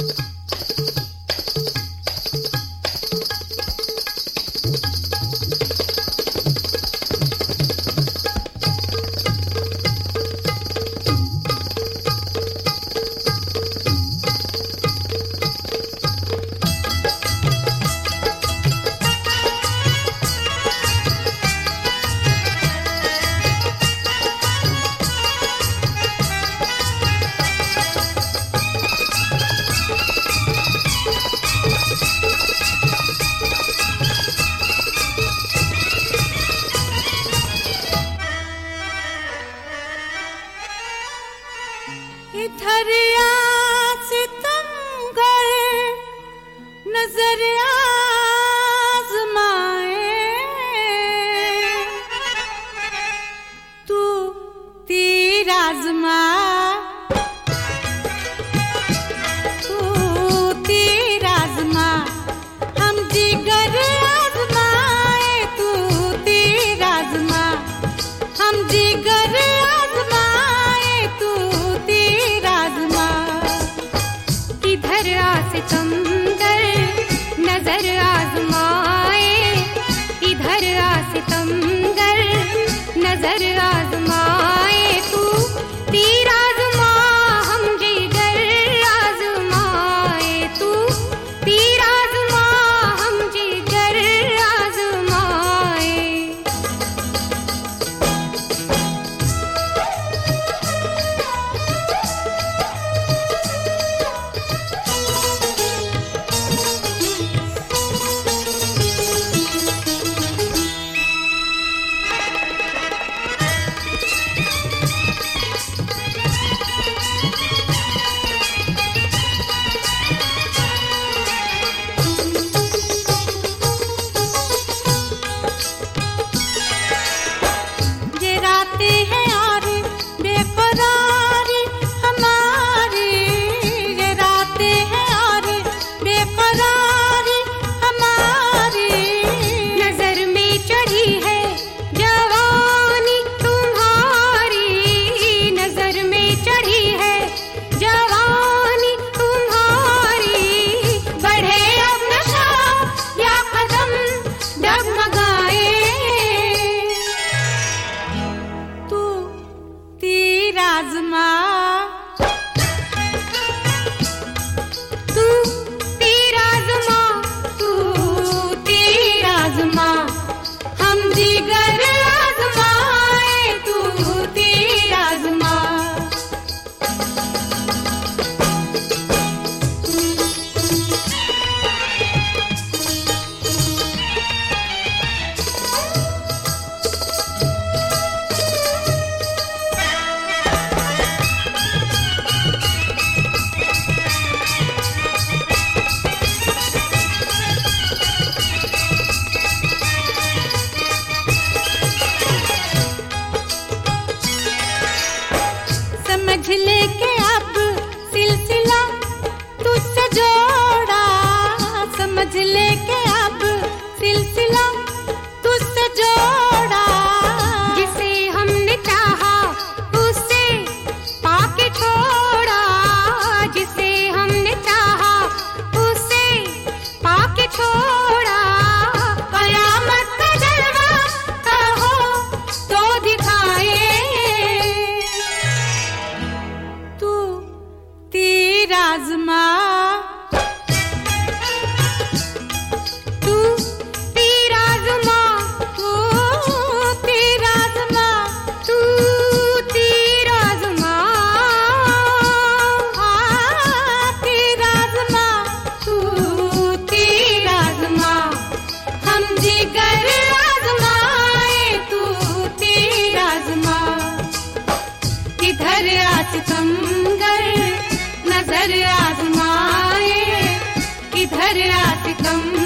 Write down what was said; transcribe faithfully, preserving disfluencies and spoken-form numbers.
इधर सितमगर नजर आजमाए, तू तीर आजमा, तू तीर आजमा, हम जिगर आजमाए, तू तीर आजमा, हम जिगर आजमाए, तू तीर आजमा। इधर सितमगर नजर आजमाए, इधर सितमगर नजर आजमाए, तू तीर आजमा, हम जिगर आजमाए, तू तीर आजमा, हम जिगर आजमाए। आजमा, तू तीर आजमा, तू तीर आजमा, हम जिगर आजमाए, तू तीर आजमा। समझ ले के अब सिलसिला तुझसे जोड़ा, समझ ले के अब सिलसिला तुझसे जोड़ा, जिसे हमने चाहा उससे पाके छोड़ा, जिसे हमने चाहा उससे पाके छोड़ा। कयामत का जलवा कहो तो दिखाए, तीर आजमा, तू तीर आजमा, तू तीर आजमा, तू तीर आजमा, तीर आजमा, तू तीर आजमा, हम जिगर आजमाए, तू तीर आजमा। इधर सितमगर नजर आजमाए, इधर सितम